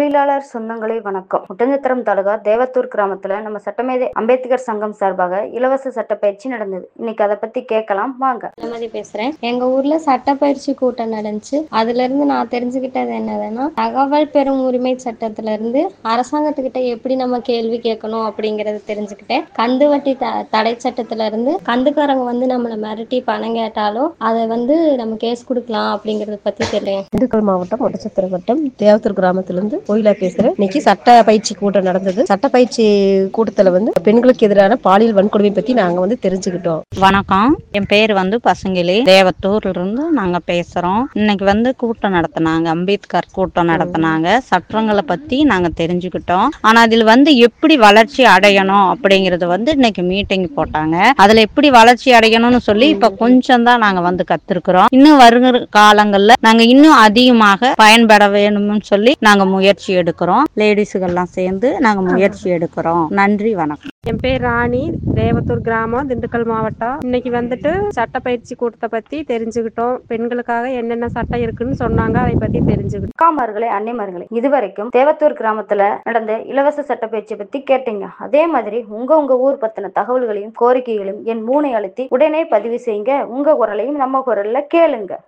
தொழிலாளர் சொந்தங்களே வணக்கம். ஒட்டஞ்சத்திரம் தாலுகா தேவத்தூர் கிராமத்துல நம்ம சட்டமேதை அம்பேத்கர் சங்கம் சார்பாக இலவச சட்ட பயிற்சி நடந்தது. இன்னைக்கு அதை பத்தி கேட்கலாம் வாங்க. பேசுறேன். எங்க ஊர்ல சட்டப்பயிற்சி கூட்டம் நடந்துச்சு. அதுல இருந்து நான் தெரிஞ்சுக்கிட்டது என்னதுன்னா, தகவல் பெறும் உரிமை சட்டத்துல இருந்து அரசாங்கத்துக்கிட்ட எப்படி நம்ம கேள்வி கேட்கணும் அப்படிங்கறது தெரிஞ்சுக்கிட்டேன். கந்து வட்டி தடை சட்டத்துல இருந்து கந்துக்காரங்க நம்மளை மிரட்டி பணம் கேட்டாலும் அதை நம்ம கேஸ் கொடுக்கலாம் அப்படிங்கறத பத்தி தெரியும். திண்டுக்கல் மாவட்டம் ஒட்டச்சத்திரம் வட்டம் தேவத்தூர் கிராமத்திலிருந்து கோயிலா பேசுறேன். இன்னைக்கு சட்ட பயிற்சி கூட்டம் நடந்தது. சட்ட பயிற்சி கூட்டத்துல பெண்களுக்கு எதிரான பாலியல் வன்கொடுமை பத்தி நாங்க தெரிஞ்சுக்கிட்டோம். வணக்கம், என் பேர் பசுங்கிளி. தேவத்தூர்ல இருந்து நாங்க பேசுறோம். இன்னைக்கு கூட்டம் நடத்தினாங்க, அம்பேத்கர் கூட்டம் நடத்தினாங்க. சட்டங்களை பத்தி நாங்க தெரிஞ்சுக்கிட்டோம். ஆனா அதில் எப்படி வளர்ச்சி அடையணும் அப்படிங்கறது இன்னைக்கு மீட்டிங் போட்டாங்க. அதுல எப்படி வளர்ச்சி அடையணும்னு சொல்லி இப்ப கொஞ்சம் தான் நாங்க கத்துருக்கிறோம். இன்னும் வருகிற காலங்கள்ல நாங்க இன்னும் அதிகமாக பயன்பட வேணும்னு சொல்லி நாங்க முயற்சி எடுக்கிறோம். லேடிஸுகள்லாம் சேர்ந்து நாங்க முயற்சி எடுக்கிறோம். நன்றி, வணக்கம். என் பேர் ராணி, தேவத்தூர் கிராமம், திண்டுக்கல் மாவட்டம். இன்னைக்கு சட்ட பயிற்சி கூட்டத்தை பத்தி தெரிஞ்சுக்கிட்டோம். பெண்களுக்காக என்னென்ன சட்டம் இருக்குன்னு சொன்னாங்க, அதை பத்தி தெரிஞ்சுக்கிட்டோம். அக்காமார்களே, அன்னைமார்களே, இதுவரைக்கும் தேவத்தூர் கிராமத்துல நடந்த இலவச சட்ட பயிற்சி பத்தி கேட்டீங்க. அதே மாதிரி உங்க ஊர் பத்தின தகவல்களையும் கோரிக்கைகளையும் என் 3 அழுத்தி உடனே பதிவு செய்யுங்க. உங்க குரலையும் நம்ம குரல்ல கேளுங்க.